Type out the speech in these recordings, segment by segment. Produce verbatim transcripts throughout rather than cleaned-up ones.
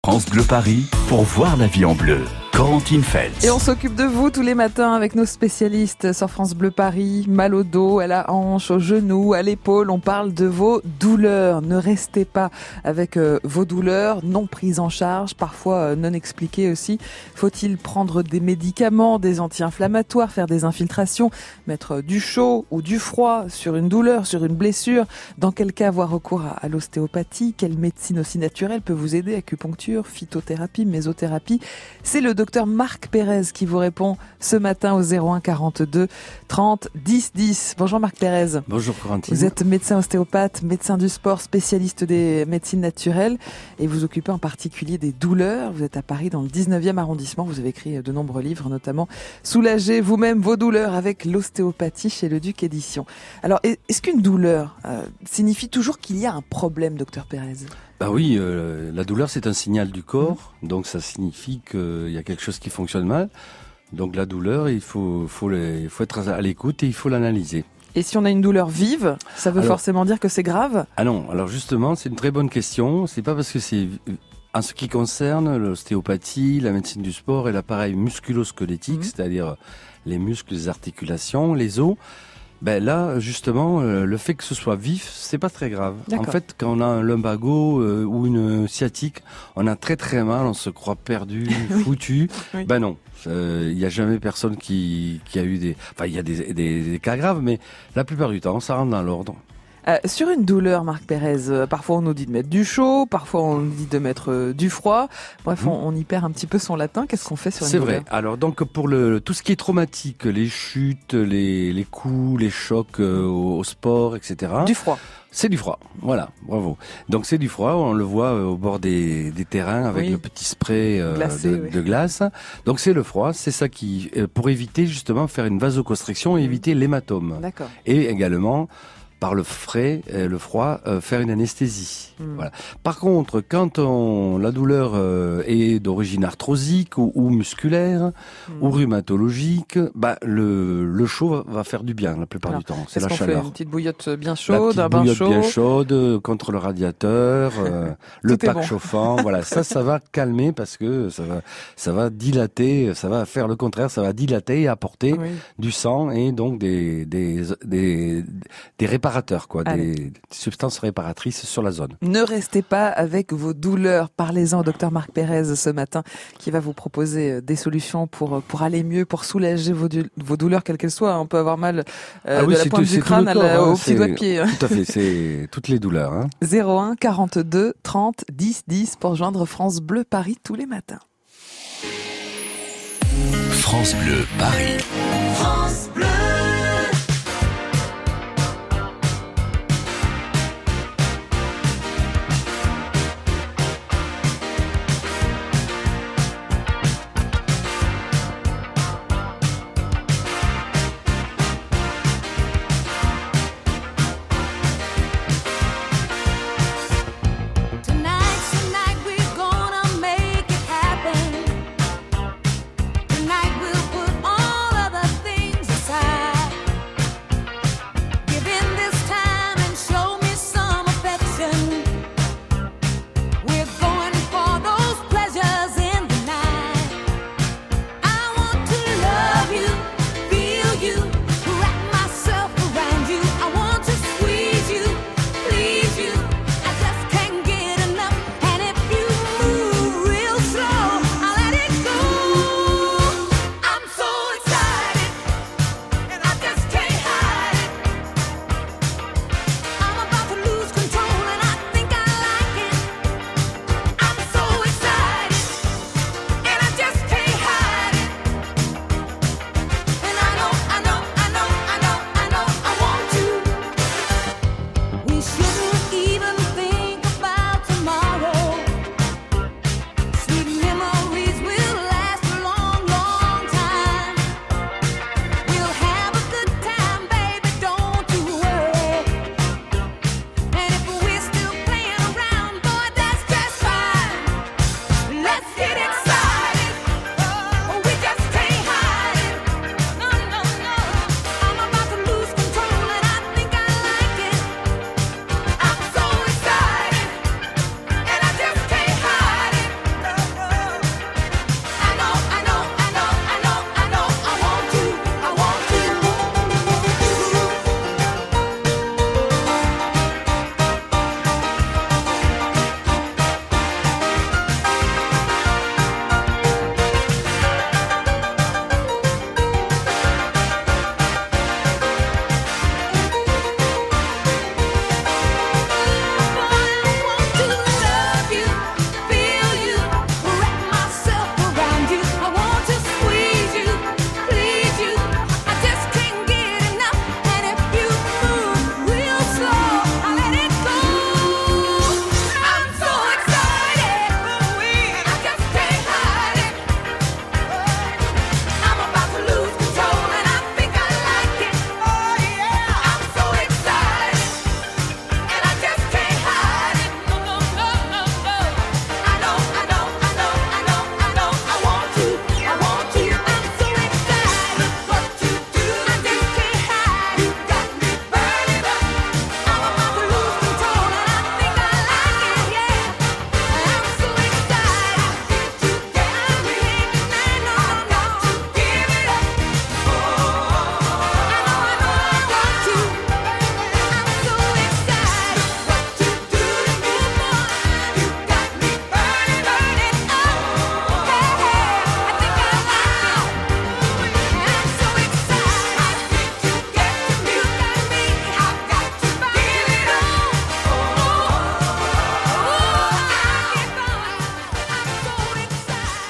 France Bleu Paris pour voir la vie en bleu. Corentine Feltz. Et on s'occupe de vous tous les matins avec nos spécialistes sur France Bleu Paris. Mal au dos, à la hanche, au genou, à l'épaule. On parle de vos douleurs. Ne restez pas avec euh, vos douleurs non prises en charge, parfois euh, non expliquées aussi. Faut-il prendre des médicaments, des anti-inflammatoires, faire des infiltrations, mettre du chaud ou du froid sur une douleur, sur une blessure? Dans quel cas avoir recours à, à l'ostéopathie? Quelle médecine aussi naturelle peut vous aider? Acupuncture, phytothérapie, mésothérapie? C'est le docteur Marc Pérez qui vous répond ce matin au zéro un quarante-deux trente dix dix. Bonjour Marc Pérez. Bonjour Corentine. Vous êtes médecin ostéopathe, médecin du sport, spécialiste des médecines naturelles et vous occupez en particulier des douleurs. Vous êtes à Paris dans le dix-neuvième arrondissement. Vous avez écrit de nombreux livres, notamment Soulagez vous-même vos douleurs avec l'ostéopathie chez Le Duc Édition. Alors, est-ce qu'une douleur euh, signifie toujours qu'il y a un problème, docteur Pérez ? Bah oui, euh, la douleur c'est un signal du corps, mmh. donc ça signifie qu'il y a quelque chose qui fonctionne mal. Donc la douleur, il faut, faut, les, faut être à l'écoute et il faut l'analyser. Et si on a une douleur vive, ça veut alors, forcément dire que c'est grave ? Ah non, alors justement, c'est une très bonne question. C'est pas parce que c'est... En ce qui concerne l'ostéopathie, la médecine du sport et l'appareil musculo-squelettique, mmh. c'est-à-dire les muscles, les articulations, les os, ben là, justement, euh, le fait que ce soit vif, c'est pas très grave. D'accord. En fait, quand on a un lumbago euh, ou une sciatique, on a très très mal, on se croit perdu, foutu. Oui. Ben non, il euh, y a jamais personne qui, qui a eu des... Enfin, il y a des, des, des cas graves, mais la plupart du temps, ça rentre dans l'ordre. Euh, sur une douleur, Marc Pérez, euh, parfois on nous dit de mettre du chaud, parfois on nous dit de mettre euh, du froid. Bref, mmh. on, on y perd un petit peu son latin. Qu'est-ce qu'on fait sur une C'est douleur ? C'est vrai. Alors donc pour le tout ce qui est traumatique, les chutes, les, les coups, les chocs euh, au, au sport, et cetera. Du froid. C'est du froid, voilà, bravo. Donc c'est du froid, on le voit au bord des, des terrains avec oui. le petit spray euh, Glacé, de, oui. de glace. Donc c'est le froid, c'est ça qui, euh, pour éviter justement faire une vasoconstriction et éviter l'hématome. D'accord. Et également par le frais, euh, le froid, euh, faire une anesthésie. Mmh. Voilà. Par contre, quand on, la douleur euh, est d'origine arthrosique ou, ou musculaire mmh. ou rhumatologique, bah le, le chaud va, va faire du bien la plupart Alors, du temps. C'est la chaleur. Fait une petite bouillotte bien chaude, la un bain bouillotte chaud. bien chaude contre le radiateur, euh, le pack bon. chauffant. Voilà, ça, ça va calmer parce que ça va, ça va dilater, ça va faire le contraire, ça va dilater et apporter oui. du sang et donc des, des, des, des réparations. Quoi, des, des substances réparatrices sur la zone. Ne restez pas avec vos douleurs. Parlez-en au docteur Marc Pérez ce matin qui va vous proposer des solutions pour, pour aller mieux, pour soulager vos, vos douleurs, quelles qu'elles soient. On peut avoir mal euh, ah oui, de la pointe tout, du crâne corps, à la, hein, au petit doigt de pied. Tout à fait, c'est toutes les douleurs. Hein. zéro un quarante-deux trente dix dix pour joindre France Bleu Paris tous les matins. France Bleu Paris. France Bleu. Tonight we'll put all other things aside.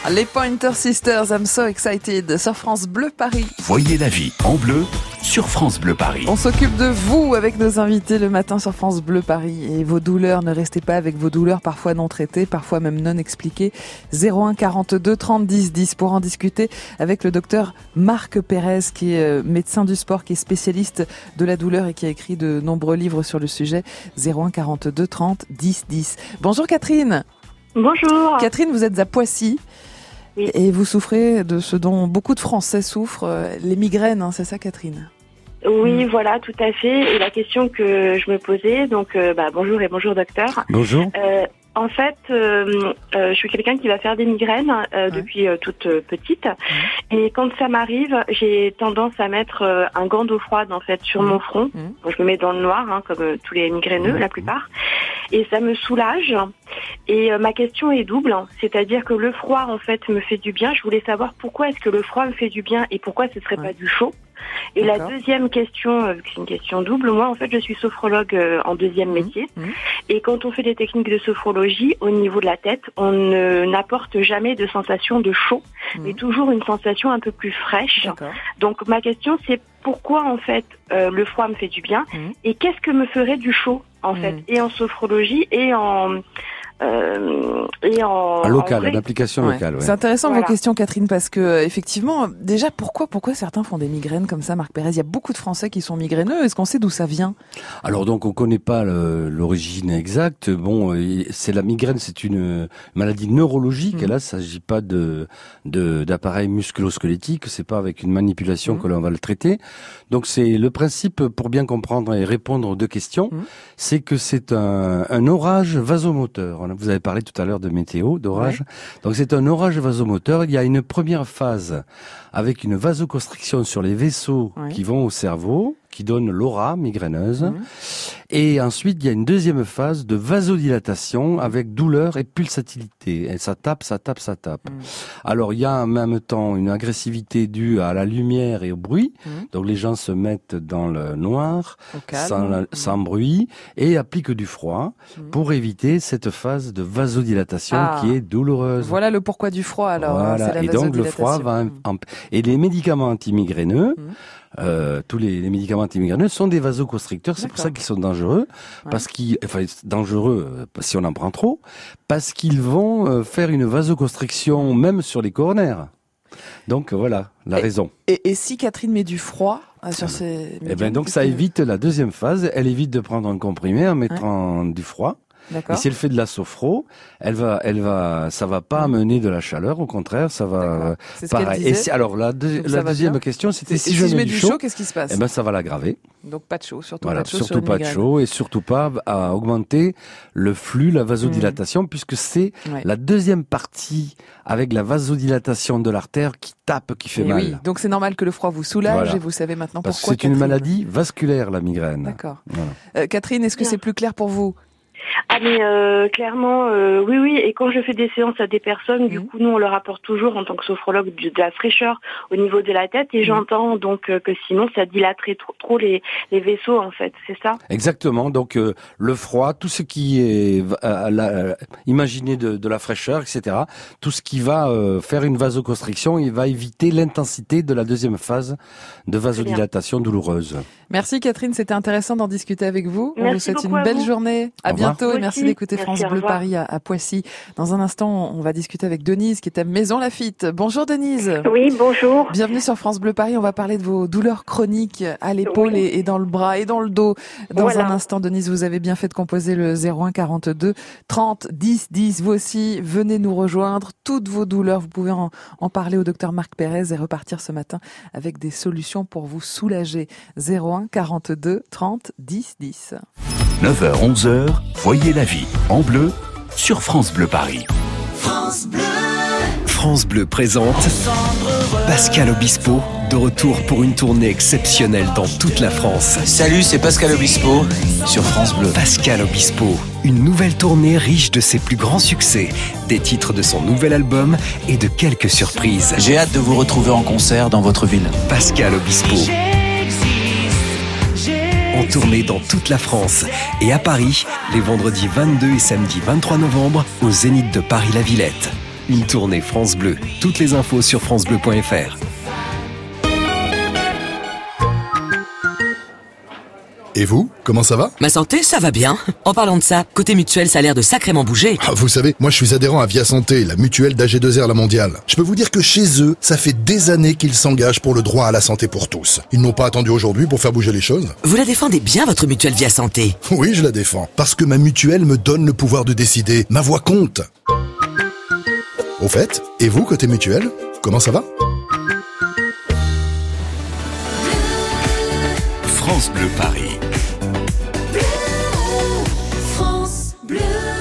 Les Pointer Sisters, I'm so excited, sur France Bleu Paris. Voyez la vie en bleu sur France Bleu Paris. On s'occupe de vous avec nos invités le matin sur France Bleu Paris. Et vos douleurs, ne restez pas avec vos douleurs parfois non traitées, parfois même non expliquées. zéro un quarante-deux trente dix dix pour en discuter avec le docteur Marc Pérez, qui est médecin du sport, qui est spécialiste de la douleur et qui a écrit de nombreux livres sur le sujet. zéro un quarante-deux trente dix dix. Bonjour Catherine. Bonjour. Catherine, vous êtes à Poissy. Oui. Et vous souffrez de ce dont beaucoup de Français souffrent, les migraines, hein, c'est ça Catherine ? Oui, mmh. voilà, tout à fait. Et la question que je me posais, donc euh, bah, bonjour et bonjour docteur. Bonjour. Euh, en fait, euh, euh, je suis quelqu'un qui va faire des migraines euh, ouais. depuis euh, toute euh, petite. Mmh. Et quand ça m'arrive, j'ai tendance à mettre euh, un gant d'eau froide en fait sur mmh. mon front. Mmh. Bon, je me mets dans le noir, hein, comme euh, tous les migraineux, mmh. la plupart. Et ça me soulage. Et euh, ma question est double, hein, c'est-à-dire que le froid en fait me fait du bien. Je voulais savoir pourquoi est-ce que le froid me fait du bien et pourquoi ce serait ouais. pas du chaud. Et D'accord. la deuxième question, euh, c'est une question double. Moi, en fait, je suis sophrologue euh, en deuxième mmh. métier. Mmh. Et quand on fait des techniques de sophrologie, au niveau de la tête, on ne, n'apporte jamais de sensation de chaud, mmh. mais toujours une sensation un peu plus fraîche. D'accord. Donc, ma question, c'est pourquoi, en fait, euh, le froid me fait du bien mmh. et qu'est-ce que me ferait du chaud, en mmh. fait, et en sophrologie et en... Euh, et en, en local, en en application ouais. locale. Ouais. C'est intéressant voilà. vos questions, Catherine, parce que effectivement, déjà, pourquoi, pourquoi certains font des migraines comme ça, Marc Pérez ? Il y a beaucoup de Français qui sont migraineux. Est-ce qu'on sait d'où ça vient ? Alors donc, on connaît pas le, l'origine exacte. Bon, c'est la migraine, c'est une maladie neurologique. Mmh. Et là, il s'agit pas de, de d'appareil musculo-squelettique. C'est pas avec une manipulation mmh. que l'on va le traiter. Donc, c'est le principe pour bien comprendre et répondre aux deux questions, mmh. c'est que c'est un, un orage vasomoteur. Vous avez parlé tout à l'heure de météo, d'orage. Ouais. Donc c'est un orage vasomoteur. Il y a une première phase avec une vasoconstriction sur les vaisseaux ouais. qui vont au cerveau, qui donne l'aura migraineuse. Mmh. Et ensuite, il y a une deuxième phase de vasodilatation avec douleur et pulsatilité. Et ça tape, ça tape, ça tape. Mmh. Alors, il y a en même temps une agressivité due à la lumière et au bruit. Mmh. Donc, les gens se mettent dans le noir, sans, mmh. sans bruit, et appliquent du froid mmh. pour éviter cette phase de vasodilatation ah. qui est douloureuse. Voilà le pourquoi du froid, alors. Voilà. C'est la et donc, le froid va... Mmh. En... Et les médicaments antimigraineux... Mmh. Euh, tous les, les médicaments antimigraineux sont des vasoconstricteurs, c'est D'accord. pour ça qu'ils sont dangereux, ouais. parce qu'ils, enfin, dangereux euh, si on en prend trop, parce qu'ils vont euh, faire une vasoconstriction même sur les coronaires. Donc voilà la et, raison. Et, et si Catherine met du froid euh, sur ces Eh ben donc ça que... évite la deuxième phase. Elle évite de prendre un comprimé en mettant ouais. du froid. D'accord. Et si elle fait de la sophro, elle va, elle va, ça va pas amener de la chaleur, au contraire, ça va. C'est ce pareil. Et si, alors la, deux, la deuxième question, c'était si, si je, je mets du chaud, chaud, qu'est-ce qui se passe ? Eh ben ça va l'aggraver. Donc pas de chaud, surtout voilà, pas de chaud. Surtout sur pas de chaud et surtout pas à augmenter le flux, la vasodilatation, mmh. puisque c'est ouais. la deuxième partie avec la vasodilatation de l'artère qui tape, qui fait et mal. Oui, donc c'est normal que le froid vous soulage voilà. et vous savez maintenant Parce pourquoi. C'est une maladie vasculaire, la migraine. D'accord. Voilà. Euh, Catherine, est-ce que c'est plus clair pour vous ? Ah mais euh, clairement euh, oui oui et quand je fais des séances à des personnes mmh. du coup nous on leur apporte toujours en tant que sophrologue de, de la fraîcheur au niveau de la tête et mmh. j'entends donc euh, que sinon ça dilaterait trop, trop les, les vaisseaux en fait, c'est ça ? Exactement, donc euh, le froid, tout ce qui est euh, la, euh, imaginé de, de la fraîcheur, et cetera. Tout ce qui va euh, faire une vasoconstriction, il va éviter l'intensité de la deuxième phase de vasodilatation douloureuse. Merci Catherine, c'était intéressant d'en discuter avec vous. Merci on vous souhaite une belle vous. journée. À bientôt et merci d'écouter merci, France Bleu Paris à, à Poissy. Dans un instant, on va discuter avec Denise qui est à Maison Lafitte. Bonjour Denise. Oui, bonjour. Bienvenue sur France Bleu Paris. On va parler de vos douleurs chroniques à l'épaule oui. et, et dans le bras et dans le dos. Dans voilà. un instant, Denise, vous avez bien fait de composer le zéro un quarante-deux trente dix dix. Vous aussi, venez nous rejoindre. Toutes vos douleurs, vous pouvez en, en parler au docteur Marc Pérez et repartir ce matin avec des solutions pour vous soulager. zéro un quarante-deux trente dix dix. neuf heures onze heures, voyez la vie en bleu sur France Bleu Paris. France Bleu. France Bleu présente Pascal Obispo, de retour pour une tournée exceptionnelle dans toute la France. Salut, c'est Pascal Obispo sur France Bleu. Pascal Obispo, une nouvelle tournée riche de ses plus grands succès, des titres de son nouvel album et de quelques surprises. J'ai hâte de vous retrouver en concert dans votre ville. Pascal Obispo. En tournée dans toute la France et à Paris, les vendredis vingt-deux et samedi vingt-trois novembre, au Zénith de Paris-La Villette. une tournée France Bleu. Toutes les infos sur francebleu point fr. Et vous, comment ça va? Ma santé, ça va bien. En parlant de ça, côté mutuelle, ça a l'air de sacrément bouger. Ah, vous savez, moi je suis adhérent à Via Santé, la mutuelle d'A G deux R La Mondiale. Je peux vous dire que chez eux, ça fait des années qu'ils s'engagent pour le droit à la santé pour tous. Ils n'ont pas attendu aujourd'hui pour faire bouger les choses. Vous la défendez bien, votre mutuelle Via Santé? Oui, je la défends. Parce que ma mutuelle me donne le pouvoir de décider. Ma voix compte. Au fait, et vous, côté mutuelle, comment ça va? France Bleu Paris. France Bleu.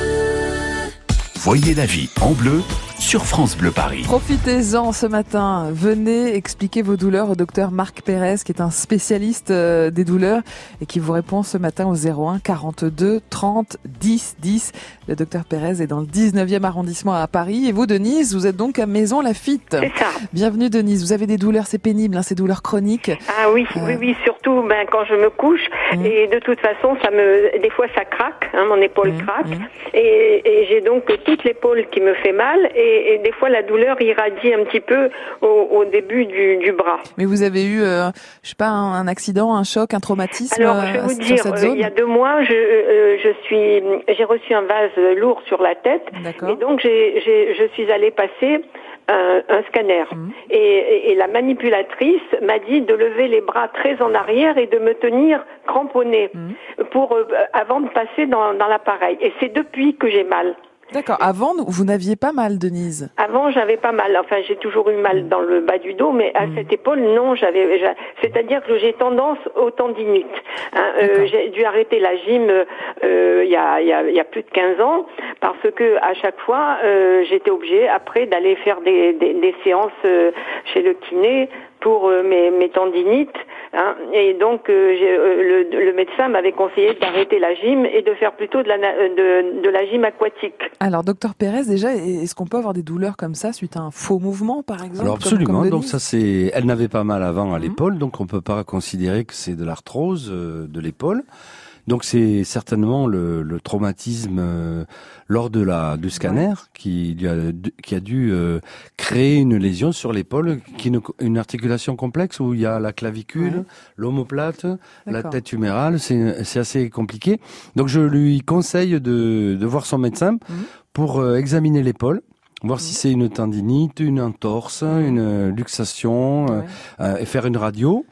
Voyez la vie en bleu sur France Bleu Paris. Profitez-en ce matin. Venez expliquer vos douleurs au docteur Marc Pérez, qui est un spécialiste des douleurs et qui vous répond ce matin au zéro un quarante-deux trente dix dix. Le docteur Pérez est dans le dix-neuvième arrondissement à Paris. Et vous, Denise, vous êtes donc à Maison Lafitte. C'est ça. Bienvenue, Denise. Vous avez des douleurs, c'est pénible, hein, ces douleurs chroniques. Ah oui, euh... oui, oui, surtout ben, quand je me couche. Mmh. Et de toute façon, ça me, des fois, ça craque, hein, mon épaule mmh. craque. Mmh. Et, et j'ai donc toute l'épaule qui me fait mal. Et, et des fois, la douleur irradie un petit peu au, au début du, du bras. Mais vous avez eu, euh, je sais pas, un, un accident, un choc, un traumatisme? Alors, je vais vous euh, dire, euh, il y a deux mois, je, euh, je suis, j'ai reçu un vase lourd sur la tête. D'accord. Et donc, j'ai, j'ai, je suis allée passer un, un scanner. Mmh. Et, et, et la manipulatrice m'a dit de lever les bras très en arrière et de me tenir cramponnée mmh. pour, euh, avant de passer dans, dans l'appareil. Et c'est depuis que j'ai mal. D'accord. Avant, vous n'aviez pas mal, Denise? Avant, j'avais pas mal. Enfin, j'ai toujours eu mal dans le bas du dos, mais à mmh. cette épaule, non, j'avais. j'avais c'est-à-dire que j'ai tendance aux tendinites. Hein, euh, j'ai dû arrêter la gym il euh, y, a, y, a, y a plus de quinze ans parce que à chaque fois, euh, j'étais obligée après d'aller faire des, des, des séances euh, chez le kiné pour euh, mes, mes tendinites. Hein, et donc, euh, j'ai, euh, le, le médecin m'avait conseillé d'arrêter la gym et de faire plutôt de la, de, de la gym aquatique. Alors, docteur Pérez, déjà, est-ce qu'on peut avoir des douleurs comme ça suite à un faux mouvement, par exemple? Alors absolument. Comme, comme donc ça, c'est. Elle n'avait pas mal avant à mmh. l'épaule, donc on peut pas considérer que c'est de l'arthrose euh, de l'épaule. Donc c'est certainement le, le traumatisme euh, lors de la du scanner ouais. qui, lui a, qui a dû euh, créer une lésion sur l'épaule, qui une, une articulation complexe où il y a la clavicule, ouais. l'omoplate, la tête humérale. C'est, c'est assez compliqué. Donc je lui conseille de, de voir son médecin mmh. pour euh, examiner l'épaule. Voir mmh. si c'est une tendinite, une entorse, mmh. une luxation, ouais. euh, et faire une radio,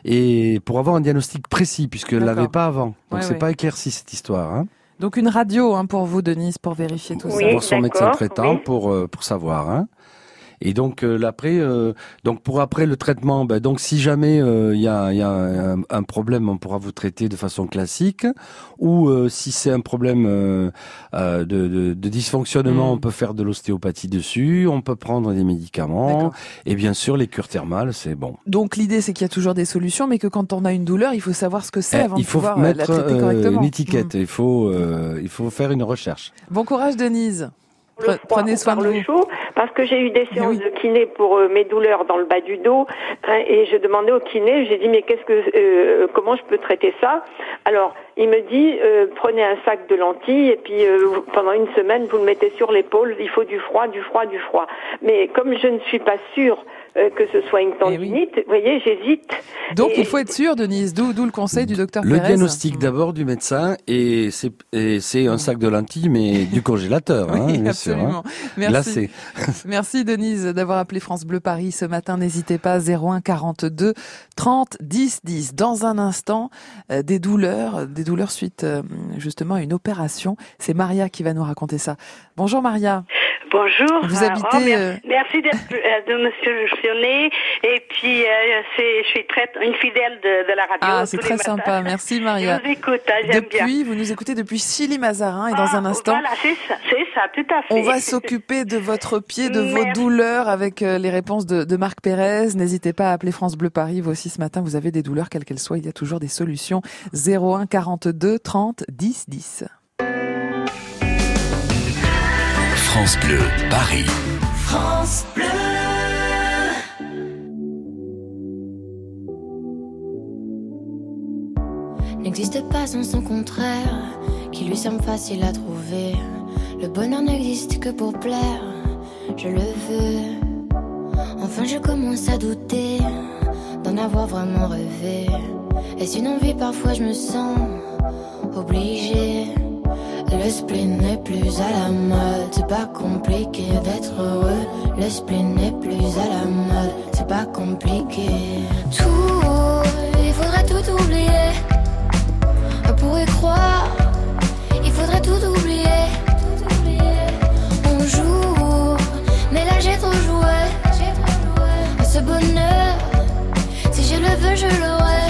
et pour avoir un diagnostic précis, puisqu'elle ne l'avait pas avant. Donc ouais, c'est ouais. pas éclairci cette histoire. Hein. Donc une radio hein, pour vous, Denise, pour vérifier tout oui, ça. Pour son médecin traitant, oui. pour euh, pour savoir. Hein. Et donc euh, après, euh, donc pour après le traitement, ben donc si jamais il euh, y a, y a un, un problème, on pourra vous traiter de façon classique. Ou euh, si c'est un problème euh, euh, de, de, de dysfonctionnement, mmh. on peut faire de l'ostéopathie dessus, on peut prendre des médicaments. D'accord. Et bien sûr les cures thermales, c'est bon. Donc l'idée c'est qu'il y a toujours des solutions, mais que quand on a une douleur, il faut savoir ce que c'est eh, avant de pouvoir mettre, la traiter correctement. Euh, une étiquette, mmh. il faut euh, il faut faire une recherche. Bon courage, Denise. Le froid, Prenez soin de le vous. chaud, parce que j'ai eu des séances oui. de kiné pour euh, mes douleurs dans le bas du dos, hein, et je demandais au kiné, j'ai dit mais qu'est-ce que, euh, comment je peux traiter ça? Alors il me dit euh, prenez un sac de lentilles et puis euh, pendant une semaine vous le mettez sur l'épaule, il faut du froid, du froid, du froid. Mais comme je ne suis pas sûre euh, que ce soit une tendinite, oui. vous voyez, j'hésite. Donc et... il faut être sûr, Denise, d'où, d'où le conseil du docteur Le Pérez. diagnostic d'abord du médecin, et c'est, et c'est un sac de lentilles, mais du congélateur, hein, oui, bien absolument. sûr. Hein. Merci. Merci Denise d'avoir appelé France Bleu Paris ce matin. N'hésitez pas, zéro un quarante-deux trente dix dix. Dans un instant, euh, des douleurs, des douleurs suite euh, justement à une opération. C'est Maria qui va nous raconter ça. Bonjour Maria. Bonjour. Vous habitez... Oh, merci, merci d'être, de me solutionner. Et puis, euh, c'est, je suis très une fidèle de, de la radio. Ah, c'est très sympa. Merci Maria. Je vous écoute, hein, j'aime depuis, bien. Vous nous écoutez depuis Chilly-Mazarin, et dans ah, un instant, voilà, c'est ça, c'est ça, tout à fait. On va s'occuper de votre pied, de Merci. Vos douleurs avec les réponses de, de Marc Pérez. N'hésitez pas à appeler France Bleu Paris. Vous aussi ce matin, vous avez des douleurs, quelles qu'elles soient, il y a toujours des solutions. zéro un quarante-deux trente dix dix. France Bleu Paris. France Bleu. N'existe pas sans son contraire, qui lui semble facile à trouver. Le bonheur n'existe que pour plaire. je le veux. Enfin je commence à douter d'en avoir vraiment rêvé. Est-ce une envie? Parfois je me sens obligée. Le spleen n'est plus à la mode, c'est pas compliqué d'être heureux. Le spleen n'est plus à la mode, c'est pas compliqué. Tout, il faudrait tout oublier. On pourrait croire, il faudrait tout oublier. On joue, mais là j'ai trop joué. Ce bonheur, si je le veux, je l'aurai.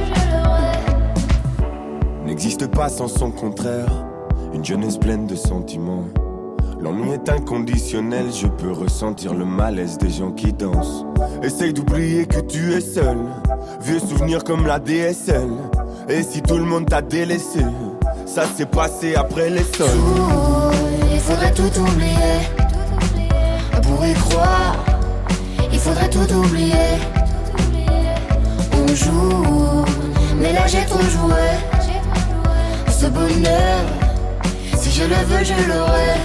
N'existe pas sans son contraire. Une jeunesse pleine de sentiments. L'ennui est inconditionnel, je peux ressentir le malaise des gens qui dansent. Essaye d'oublier que tu es seul. Vieux souvenirs comme la D S L. Et si tout le monde t'a délaissé, ça s'est passé après les sols. Tout, il faudrait tout oublier. Pour y croire, il faudrait tout oublier. On joue, mais là j'ai trop joué. Ce bonheur, si je le veux, je l'aurai.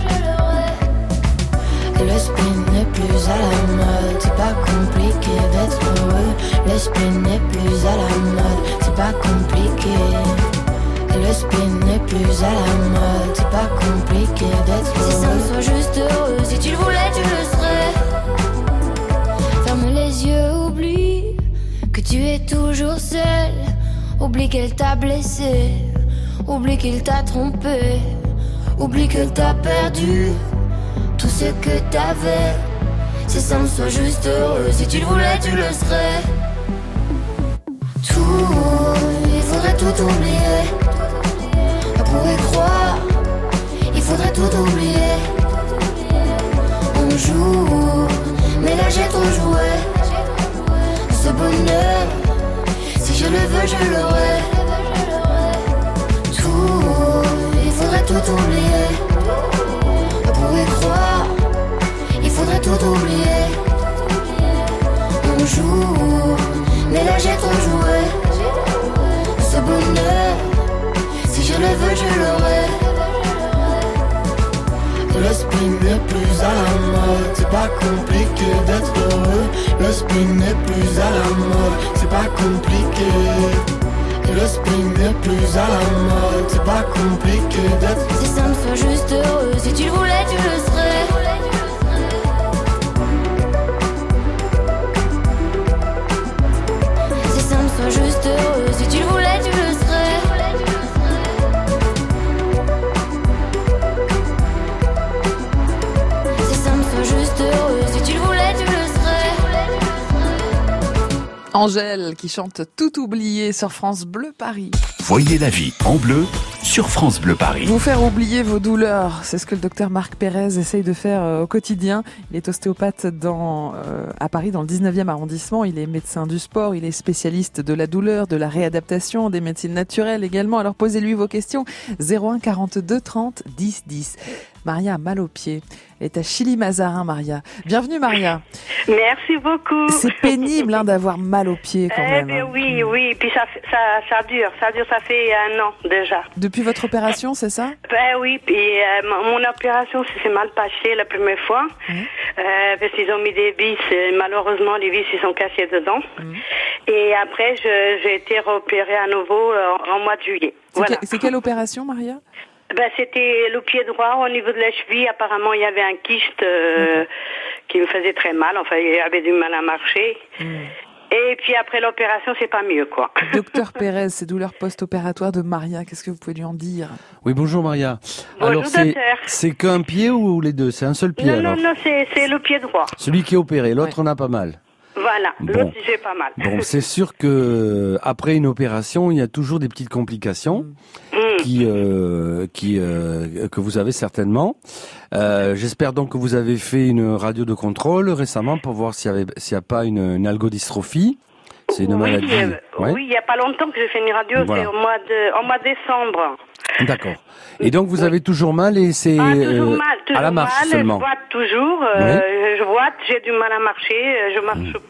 Le spleen n'est plus à la mode, c'est pas compliqué d'être heureux. Le spleen n'est plus à la mode, c'est pas compliqué. Le spleen n'est plus à la mode, c'est pas compliqué d'être heureux. Si ça me soit juste heureux, si tu le voulais, tu le serais. Ferme les yeux, oublie que tu es toujours seul. Oublie qu'elle t'a blessé. Oublie qu'il t'a trompé. Oublie que t'as perdu tout ce que t'avais. Si ça me soit juste heureux, si tu le voulais, tu le serais. Tout, il faudrait tout oublier. Pour y croire, il faudrait tout oublier. On joue, mais là j'ai trop joué. Ce bonheur, si je le veux, je l'aurai. Il faudrait tout oublier. Pour y croire, il faudrait tout oublier. On joue, mais là j'ai trop joué. Ce bonheur, si je le veux, je l'aurai. Le spleen n'est plus à la mode, c'est pas compliqué d'être heureux. Le spleen n'est plus à la mode, c'est pas compliqué. Le spleen n'est plus à la mode, c'est pas compliqué d'être. Si ça me soit juste heureux, si tu le voulais, tu le serais. Si ça me soit juste heureux, si tu le voulais, tu le serais. Si ça me soit juste heureux, si tu le voulais, tu le serais. Angèle qui chante Tout oublié sur France Bleu Paris. Voyez la vie en bleu sur France Bleu Paris. Vous faire oublier vos douleurs, c'est ce que le docteur Marc Pérez essaye de faire euh, au quotidien. Il est ostéopathe dans, euh, à Paris dans le dix-neuvième arrondissement. Il est médecin du sport, il est spécialiste de la douleur, de la réadaptation, des médecines naturelles également. Alors posez-lui vos questions. zéro un quarante-deux trente dix dix. Maria a mal aux pieds. Elle est à Chilly-Mazarin, Maria. Bienvenue, Maria. Merci beaucoup. C'est pénible hein, d'avoir mal aux pieds quand eh même. Ben oui, oui. Puis ça, ça, ça dure. Ça dure, ça fait un an déjà. Depuis votre opération, c'est ça? Ben oui. Puis euh, mon opération s'est mal passée la première fois. Mmh. Euh, parce qu'ils ont mis des vis. Malheureusement, les vis, ils sont cassés dedans. Mmh. Et après, je, j'ai été réopérée à nouveau euh, en mois de juillet. C'est, voilà. que, c'est quelle opération, Maria? Ben, c'était le pied droit au niveau de la cheville. Apparemment, il y avait un kyste euh, qui me faisait très mal. Enfin, il avait du mal à marcher. Mmh. Et puis après l'opération, c'est pas mieux, quoi. Docteur Pérez, ces douleurs post-opératoires de Maria, qu'est-ce que vous pouvez lui en dire? Oui, bonjour Maria. Bonjour, alors, c'est, docteur. c'est qu'un pied ou les deux? C'est un seul pied Non, alors? non, non, c'est, c'est le pied droit. Celui qui est opéré, l'autre ouais. en a pas mal. Voilà, bon. l'autre j'ai pas mal. Bon, c'est sûr que après une opération, il y a toujours des petites complications mmh. qui, euh, qui, euh, que vous avez certainement. Euh, j'espère donc que vous avez fait une radio de contrôle récemment pour voir s'il y avait, s'il n'y a pas une, une algodystrophie. C'est une oui, maladie. Euh, ouais. Oui, il n'y a pas longtemps que j'ai fait une radio, voilà. C'est au mois de, au mois de décembre. D'accord. Et donc vous oui. avez toujours mal et c'est ah, toujours euh, mal, toujours à la marche mal, seulement. Je boite toujours, euh, oui. je boite, j'ai du mal à marcher, je marche mmh.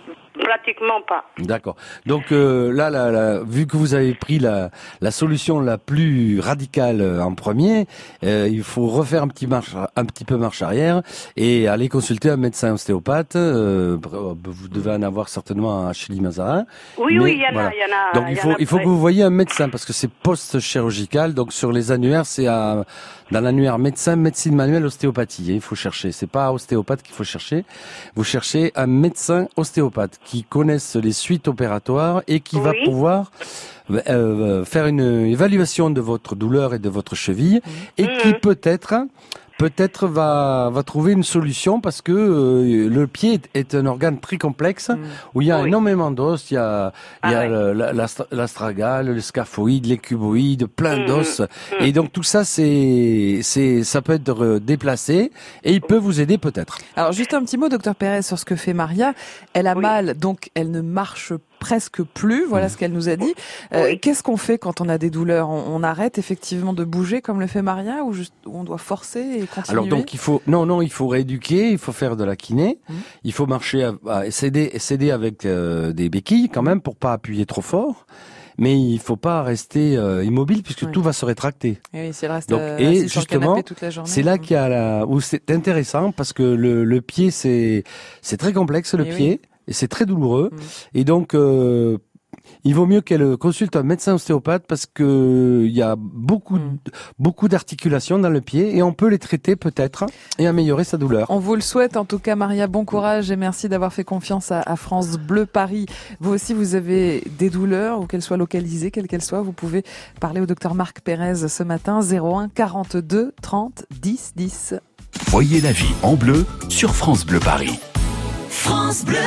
pratiquement pas. D'accord. Donc euh, là, là, là, vu que vous avez pris la, la solution la plus radicale en premier, euh, il faut refaire un petit marche, un petit peu marche arrière et aller consulter un médecin ostéopathe. Euh, vous devez en avoir certainement à Chili Mazarin. Oui, mais, oui, il y en voilà. a, il y en a. Donc il faut, il faut que vous voyiez un médecin parce que c'est post-chirurgical. Donc sur les annuaires, c'est à, dans l'annuaire médecin, médecine manuelle, ostéopathie. Il faut chercher. C'est pas ostéopathe qu'il faut chercher. Vous cherchez un médecin ostéopathe qui connaisse les suites opératoires et qui oui. va pouvoir euh, faire une évaluation de votre douleur et de votre cheville et mmh. qui peut-être peut-être va va trouver une solution parce que euh, le pied est, est un organe très complexe mmh. où il y a oui. énormément d'os, il y a il y a ah, ouais. l'astragale, le scaphoïde, les cuboïdes, plein mmh. d'os mmh. et donc tout ça c'est c'est ça peut être déplacé et il peut vous aider peut-être. Alors juste un petit mot, docteur Pérez, sur ce que fait Maria. Elle a oui. mal, donc elle ne marche presque plus, voilà ce qu'elle nous a dit. Euh, oui. Qu'est-ce qu'on fait quand on a des douleurs? on, on arrête effectivement de bouger comme le fait Maria ou juste, on doit forcer et continuer? Alors donc il faut non non il faut rééduquer, il faut faire de la kiné, mmh. il faut marcher, à, à s'aider, s'aider avec euh, des béquilles quand même pour pas appuyer trop fort. Mais il faut pas rester euh, immobile puisque oui. tout va se rétracter. Et oui, c'est le reste. Donc, euh, et justement, toute la journée, c'est là qu'il y a la, où c'est intéressant parce que le, le pied c'est c'est très complexe le et pied. Oui. Et c'est très douloureux. Mmh. Et donc, euh, il vaut mieux qu'elle consulte un médecin ostéopathe parce que il y a beaucoup, mmh. beaucoup d'articulations dans le pied et on peut les traiter peut-être et améliorer sa douleur. On vous le souhaite en tout cas, Maria. Bon courage et merci d'avoir fait confiance à, à France Bleu Paris. Vous aussi, vous avez des douleurs ou qu'elles soient localisées, quelles qu'elles soient, vous pouvez parler au docteur Marc Pérez ce matin, zéro un quarante-deux trente dix dix. Voyez la vie en bleu sur France Bleu Paris. France Bleu.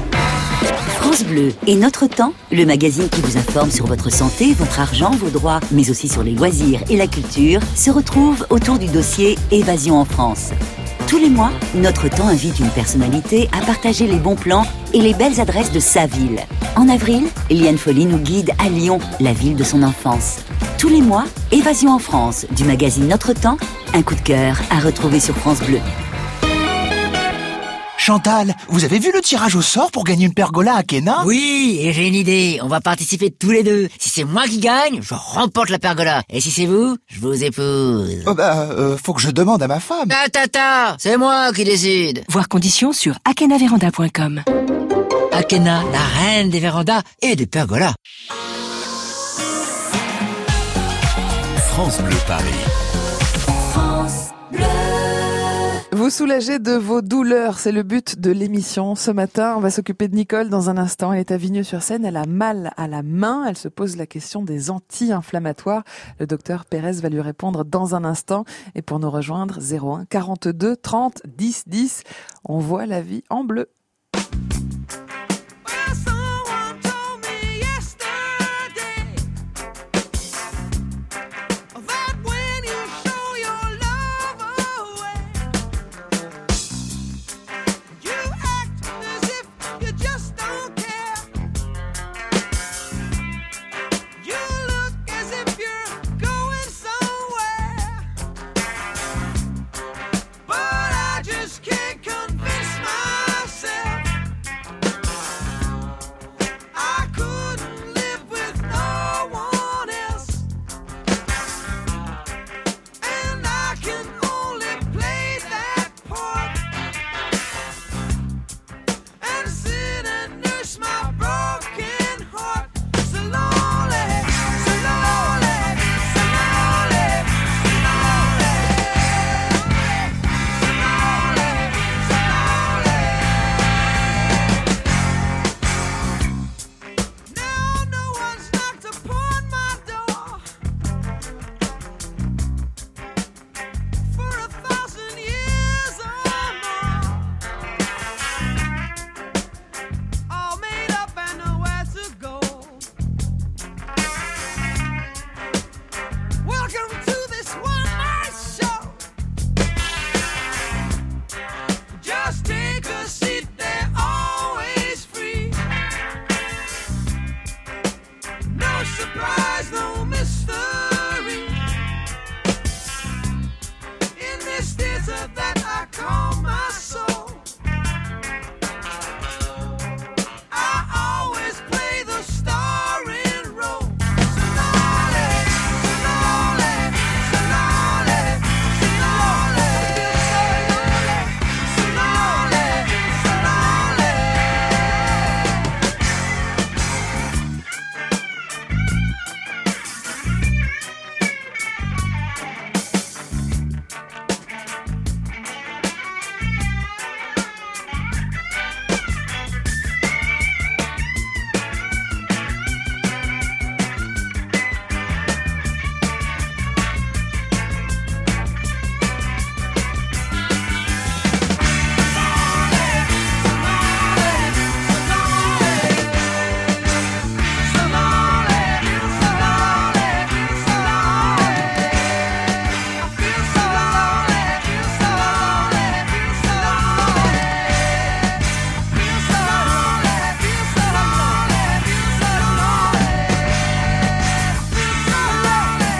France Bleu et Notre Temps, le magazine qui vous informe sur votre santé, votre argent, vos droits, mais aussi sur les loisirs et la culture, se retrouve autour du dossier Évasion en France. Tous les mois, Notre Temps invite une personnalité à partager les bons plans et les belles adresses de sa ville. En avril, Liane Folly nous guide à Lyon, la ville de son enfance. Tous les mois, Évasion en France, du magazine Notre Temps, un coup de cœur à retrouver sur France Bleu. Chantal, vous avez vu le tirage au sort pour gagner une pergola à Kena? Oui, et j'ai une idée. On va participer tous les deux. Si c'est moi qui gagne, je remporte la pergola. Et si c'est vous, je vous épouse. Oh bah, euh, faut que je demande à ma femme. Ta ta ta, c'est moi qui décide. Voir conditions sur akenaveranda point com. Akena, la reine des vérandas et des pergolas. France Bleu Paris. France Bleu. Vous soulagez de vos douleurs, c'est le but de l'émission. Ce matin, on va s'occuper de Nicole dans un instant. Elle est à Vigneux-sur-Seine, elle a mal à la main. Elle se pose la question des anti-inflammatoires. Le docteur Pérez va lui répondre dans un instant. Et pour nous rejoindre, zéro un quarante-deux trente dix dix. On voit la vie en bleu. Can't convince myself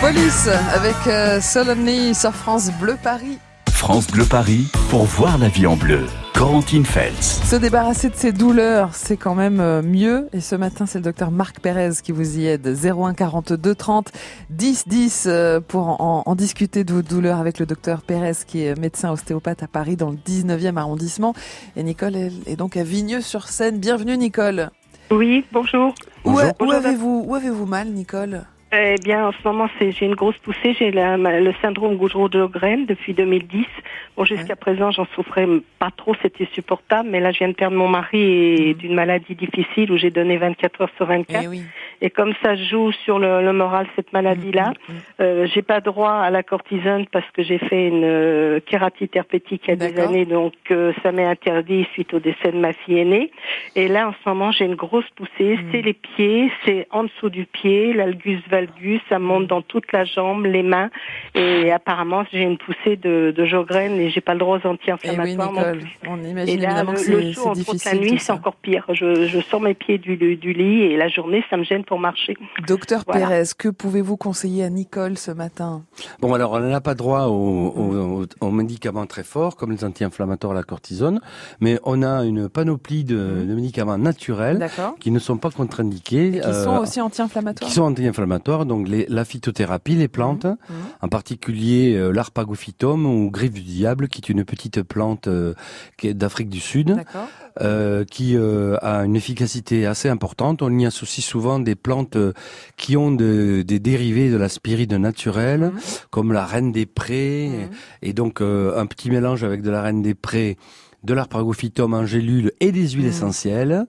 Police avec euh, Solemnly sur France Bleu Paris. France Bleu Paris pour voir la vie en bleu. Corentine Feltz. Se débarrasser de ses douleurs, c'est quand même mieux. Et ce matin, c'est le docteur Marc Pérez qui vous y aide. zéro un quarante-deux trente dix dix pour en, en discuter de vos douleurs avec le docteur Pérez qui est médecin ostéopathe à Paris dans le dix-neuvième arrondissement. Et Nicole est donc à Vigneux-sur-Seine. Bienvenue Nicole. Oui, bonjour. Où, bonjour. où avez-vous, où avez-vous mal Nicole ? Eh bien, en ce moment, c'est, j'ai une grosse poussée. J'ai la, le syndrome Goudreau-Sjogren depuis deux mille dix. Bon, jusqu'à ouais. présent, j'en souffrais pas trop, c'était supportable. Mais là, je viens de perdre mon mari et mmh. d'une maladie difficile où j'ai donné vingt-quatre heures sur vingt-quatre. Et, oui. et comme ça joue sur le, le moral, cette maladie-là, mmh. euh, j'ai pas droit à la cortisone parce que j'ai fait une euh, kératite herpétique il y a D'accord. des années. Donc, euh, ça m'est interdit suite au décès de ma fille aînée. Et là, en ce moment, j'ai une grosse poussée. Mmh. C'est les pieds, c'est en dessous du pied, l'algus valgus, ça monte dans toute la jambe, les mains, et apparemment j'ai une poussée de, de Sjogren et j'ai pas le droit aux anti-inflammatoires non plus. On imagine et là, évidemment le, que c'est, le jour, c'est difficile. La nuit, c'est encore pire. Je, je sors mes pieds du, du lit et la journée, ça me gêne pour marcher. Docteur voilà. Pérez, que pouvez-vous conseiller à Nicole ce matin ? Bon, alors on n'a pas droit aux, aux, aux médicaments très forts comme les anti-inflammatoires, la cortisone, mais on a une panoplie de, de médicaments naturels D'accord. qui ne sont pas contre-indiqués. Et qui euh, sont aussi anti-inflammatoires. Qui sont anti-inflammatoires, donc les, la phytothérapie, les plantes, mmh. en particulier euh, l'arpagophytum ou griffe du diable, qui est une petite plante euh, qui est d'Afrique du Sud, euh, qui euh, a une efficacité assez importante. On y associe souvent des plantes euh, qui ont de, des dérivés de la spiride naturelle, mmh. comme la reine des prés, mmh. et donc euh, un petit mélange avec de la reine des prés, de l'arpagophytum en gélule et des huiles mmh. essentielles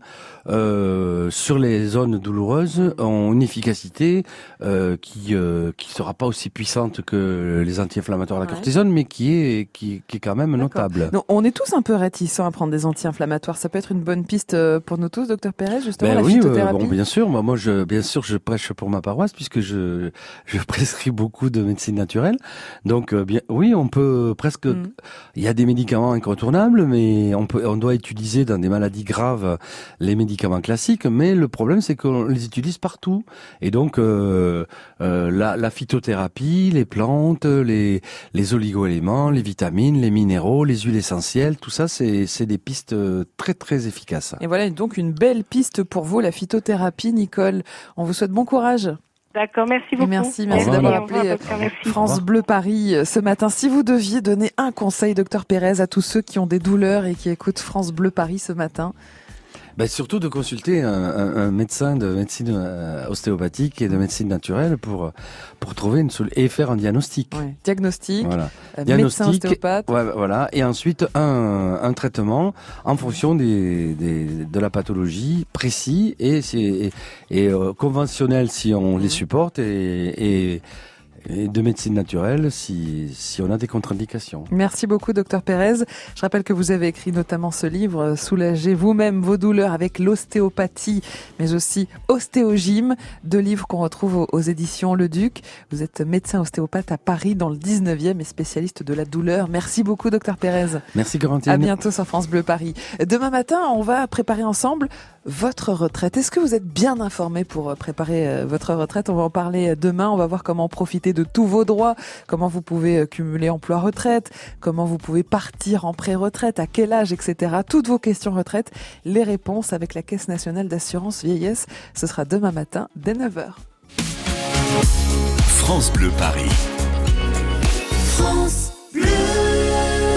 euh, sur les zones douloureuses ont une efficacité euh, qui euh, qui sera pas aussi puissante que les anti-inflammatoires à la ouais. cortisone, mais qui est qui, qui est quand même D'accord. notable. Donc, on est tous un peu réticents à prendre des anti-inflammatoires. Ça peut être une bonne piste pour nous tous, docteur Pérez, justement, ben la oui, phytothérapie. Euh, bon, bien sûr. Moi, moi, je bien sûr, je prêche pour ma paroisse puisque je je prescris beaucoup de médecine naturelle. Donc, euh, bien, oui, on peut presque. Il mmh. y a des médicaments incontournables, mais Et on peut, on doit utiliser dans des maladies graves les médicaments classiques, mais le problème c'est qu'on les utilise partout. Et donc euh, euh, la, la phytothérapie, les plantes, les, les oligo-éléments, les vitamines, les minéraux, les huiles essentielles, tout ça c'est, c'est des pistes très très efficaces. Et voilà donc une belle piste pour vous, la phytothérapie, Nicole. On vous souhaite bon courage. D'accord, merci beaucoup. Merci, merci d'avoir appelé France Bleu Paris ce matin. Si vous deviez donner un conseil, docteur Pérez, à tous ceux qui ont des douleurs et qui écoutent France Bleu Paris ce matin. Ben surtout de consulter un, un, un médecin de médecine ostéopathique et de médecine naturelle pour pour trouver une solution et faire un diagnostic. Ouais. Diagnostic, voilà. Euh, diagnostic, médecin ostéopathe. Ouais, voilà. Et ensuite un, un traitement en fonction des, des de la pathologie précis et c'est et, et euh, conventionnel si on les supporte et, et et de médecine naturelle si, si on a des contre-indications. Merci beaucoup, docteur Pérez. Je rappelle que vous avez écrit notamment ce livre, Soulagez vous-même vos douleurs avec l'ostéopathie, mais aussi Ostéogym, deux livres qu'on retrouve aux, aux éditions Le Duc. Vous êtes médecin ostéopathe à Paris dans le dix-neuvième et spécialiste de la douleur. Merci beaucoup, docteur Pérez. Merci, Corentine. À bientôt sur France Bleu Paris. Demain matin, on va préparer ensemble votre retraite. Est-ce que vous êtes bien informé pour préparer votre retraite ? On va en parler demain. On va voir comment profiter de tous vos droits, comment vous pouvez cumuler emploi-retraite, comment vous pouvez partir en pré-retraite, à quel âge, et cetera. Toutes vos questions retraite, les réponses avec la Caisse nationale d'assurance vieillesse. Ce sera demain matin dès neuf heures. France Bleu Paris. France